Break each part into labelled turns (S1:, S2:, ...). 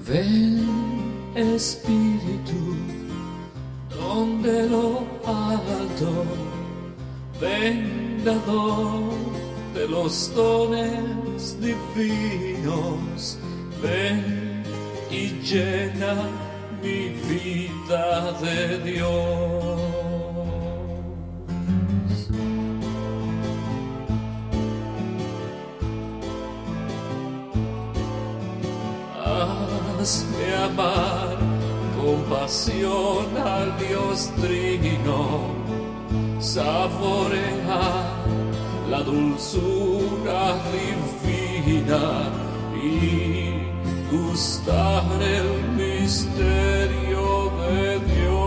S1: Ven Espíritu, donde lo alto, ven dador de los dones divinos, ven y llena mi vida de Dios. Hazme amar con pasión al Dios Trino, saborear la dulzura divina y gustar el misterio de Dios.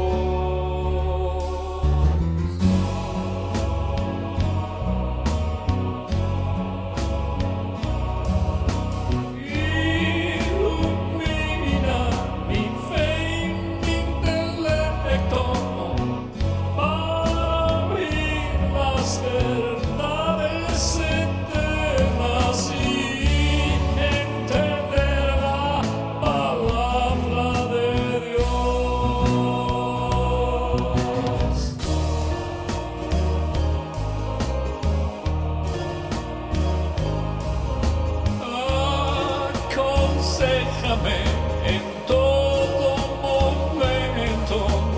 S1: Aconsejame en todo momento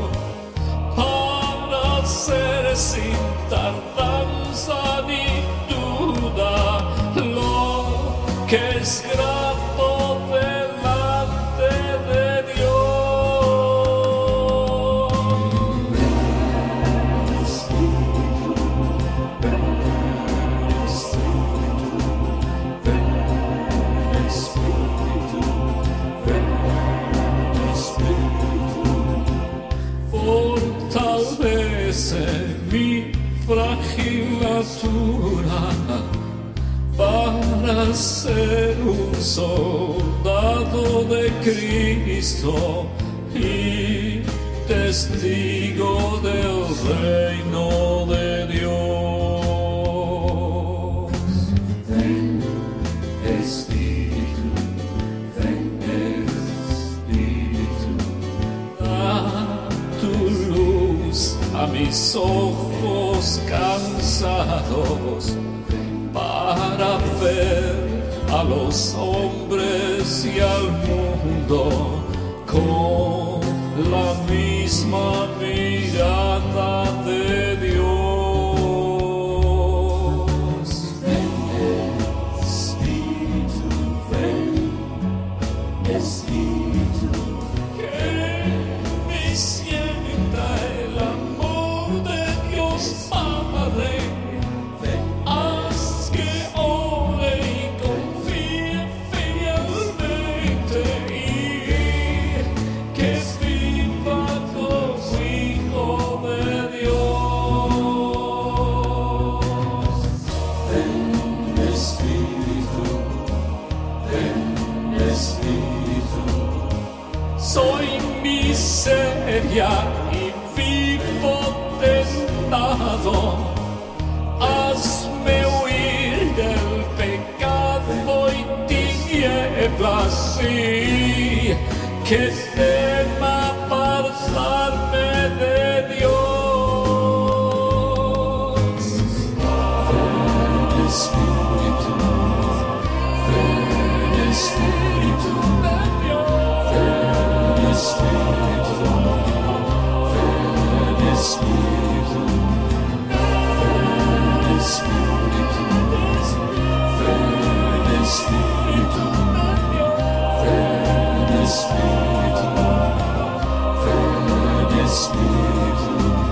S1: para hacer sin tardanza ni duda lo que es grato delante de Dios. Fortalece mi frágil natura para ser un soldado de Cristo y testigo del reino de Dios. Ven, Espíritu, ven, Espíritu, da tu luz a mis ojos cansados para ver a los hombres y al mundo con la misma mirada de Dios. Ven, Espíritu, ven, Espíritu, que me sienta el amor de Dios Padre. Haz que ore y confíe fielmente y que viva como hijo de Dios. Ven, Espíritu, ven, Espíritu. Soy miseria y vivo tentado. Hazme huir del pecado y tinieblas, sí, que tema apartarme de Dios. Ven, Espíritu, ven, Espíritu, ven, Espíritu, ven, Espíritu, ven, Espíritu, ven, Espíritu, ven, Espíritu, ven, Espíritu,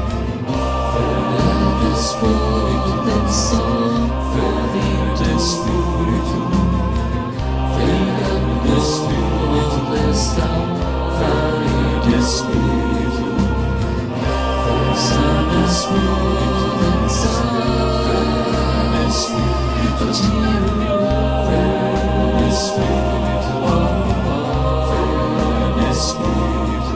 S1: ven, Espíritu del Sol, ven, Espíritu, ven, Espíritu del Sol, ven, Espíritu, San Espíritu del Sol, ven, Espíritu, ven, Espíritu, ven, Espíritu,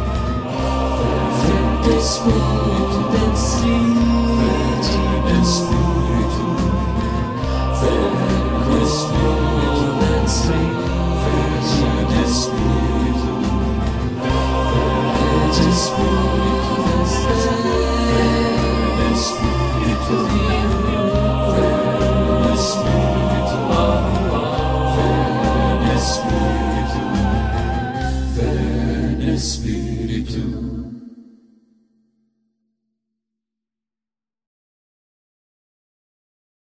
S1: ven, Espíritu del Sol, ven, Espíritu, ven, Espíritu del Sol, ven, Espíritu. Espíritu,